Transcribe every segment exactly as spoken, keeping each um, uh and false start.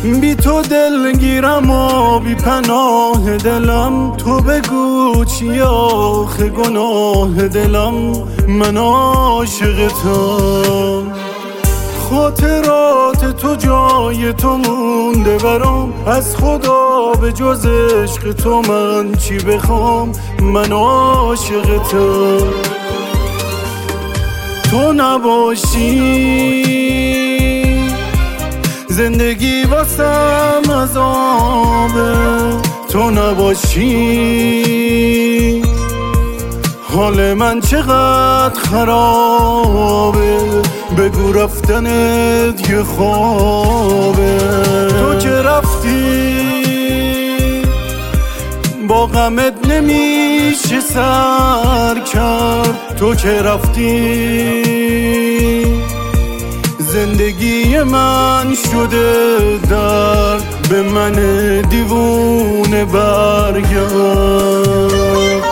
بی تو دلگیرم و بی پناه دلم. تو بگو چی آخه گناه دلم، من عاشقتم. خاطرات تو جای تو مونده برام، از خدا به جز عشق تو من چی بخوام، من عاشقتم. تو نباشی زندگی واسم عذابه، تو نباشی حال من چقدر خرابه. بگو رفتنت یه خوابه. تو که رفتی با غمت نمیشه سر کرد. تو که رفتی زندگی من شده درد، به من دیوونه برگرد.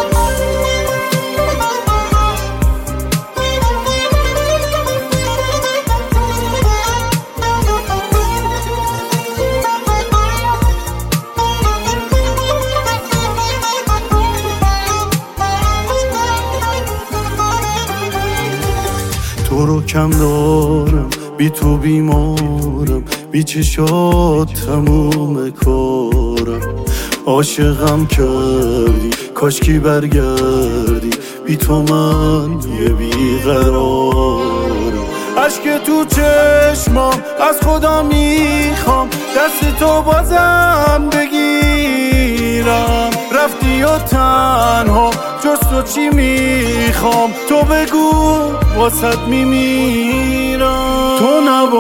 تو رو کم دارم، بی تو بیمارم، بی چشات تموم کارم. عاشقم کردی کاشکی برگردی، بی تو من یه بیقرارم. عشق تو چشمام از خدا میخوام، دست تو بازم بگیرم. رفتی و تنها جز تو چی میخوام، تو بگو واسط میمیرم. تو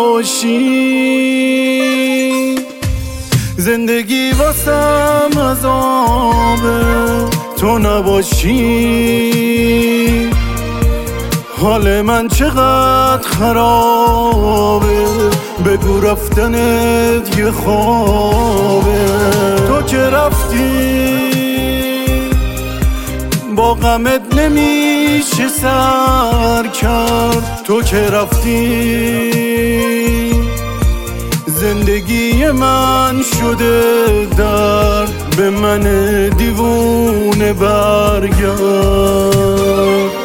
نباشی زندگی واسم عذابه، تو نباشی حال من چقدر خرابه. بگو رفتنت یه خوابه. تو که رفتی با غمت نمیشه سر کرد. تو که رفتی زندگی من شده درد، به من دیوونه برگرد.